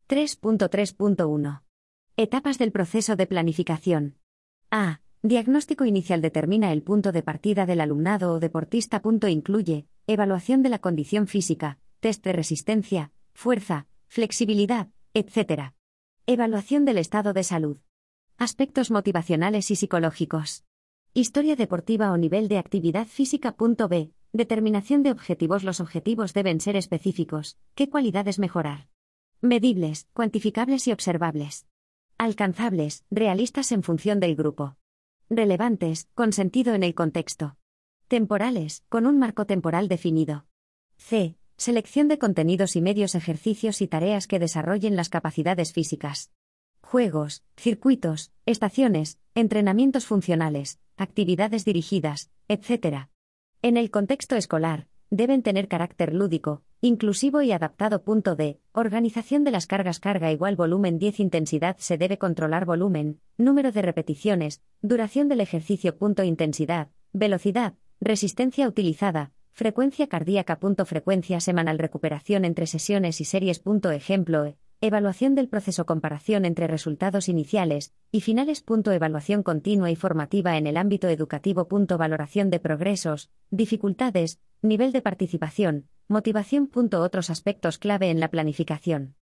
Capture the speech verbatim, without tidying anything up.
tres punto tres punto uno. Etapas del proceso de planificación. A. Diagnóstico inicial determina el punto de partida del alumnado o deportista. Incluye evaluación de la condición física, test de resistencia, fuerza, flexibilidad, etcétera. Evaluación del estado de salud. Aspectos motivacionales y psicológicos. Historia deportiva o nivel de actividad física. B. Determinación de objetivos. Los objetivos deben ser específicos. ¿Qué cualidades mejorar? Medibles, cuantificables y observables. Alcanzables, realistas en función del grupo. Relevantes, con sentido en el contexto. Temporales, con un marco temporal definido. C. Selección de contenidos y medios, ejercicios y tareas que desarrollen las capacidades físicas. Juegos, circuitos, estaciones, entrenamientos funcionales, actividades dirigidas, etcétera. En el contexto escolar, deben tener carácter lúdico, inclusivo y adaptado. D. Organización de las cargas. Carga igual volumen diez. Intensidad. Se debe controlar volumen, número de repeticiones, duración del ejercicio. Intensidad, velocidad, resistencia utilizada, frecuencia cardíaca. Frecuencia semanal. Recuperación entre sesiones y series. Ejemplo E. Evaluación del proceso. Comparación entre resultados iniciales y finales. Evaluación continua y formativa en el ámbito educativo. Valoración de progresos, dificultades, nivel de participación, motivación. Otros aspectos clave en la planificación.